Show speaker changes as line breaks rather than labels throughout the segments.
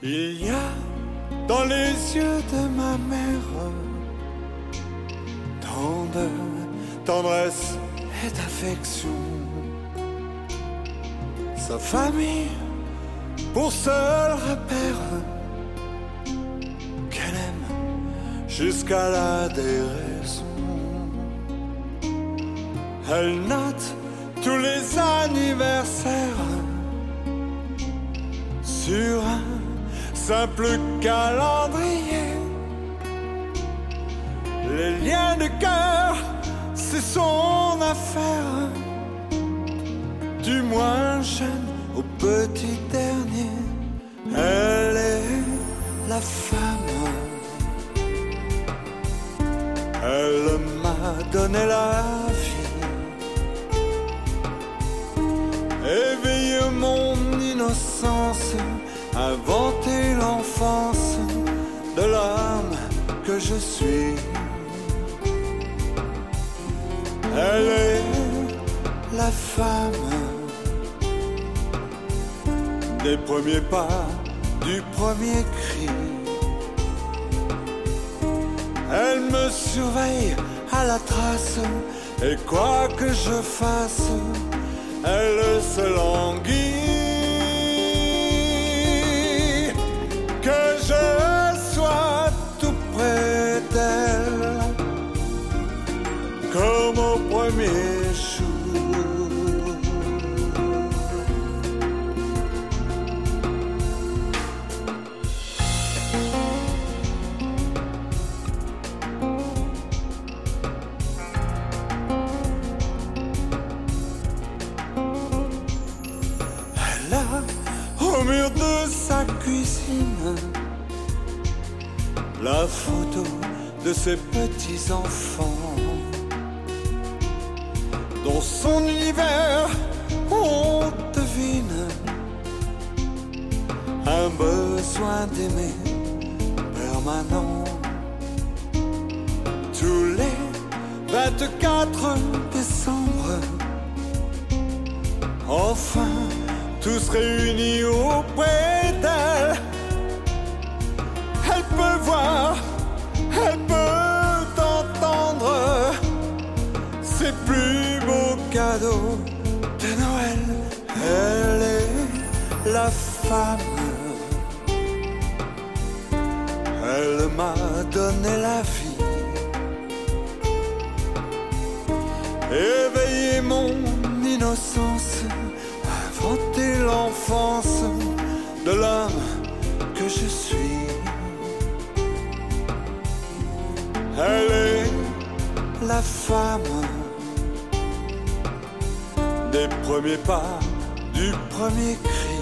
Il y a dans les yeux de ma mère tant de tendresse et d'affection. Sa famille pour seul repère qu'elle aime jusqu'à la déraison. Elle note tous les anniversaires sur un simple calendrier. Les liens de cœur, c'est son affaire, du moins jeune au petit dernier. Elle est la femme, elle m'a donné la vie, éveillé mon innocence, inventé l'enfance de l'âme que je suis. Elle est la femme des premiers pas, du premier cri. Elle me surveille à la trace, et quoi que je fasse, elle se languit. Que je sois tout près d'elle, comme au premier jour. Elle a au mur de sa cuisine la photo de ses petits-enfants, dans son univers on devine un besoin d'aimer permanent. Tous les 24 décembre, enfin tous réunis auprès d'elle. Elle peut voir, elle peut entendre ses plus beaux cadeaux de Noël. Elle est la femme, elle m'a donné la vie, éveillé mon innocence, inventé l'enfance de l'homme que je suis. Elle est la femme des premiers pas, du premier cri.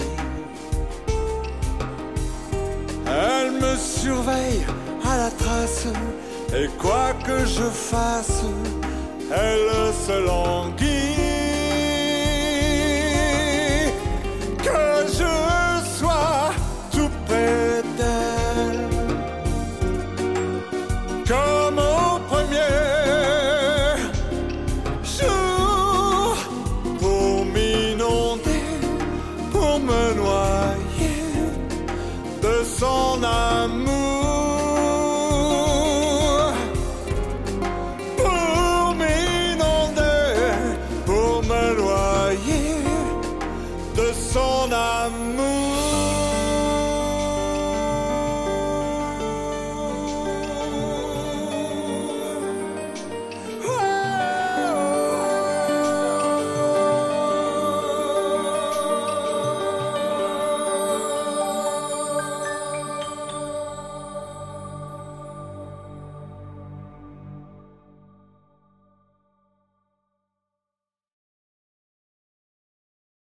Elle me surveille à la trace, et quoi que je fasse, elle se languit. Que je sois tout près d'elle, comme au premier jour, pour m'inonder, pour me noyer de son amour.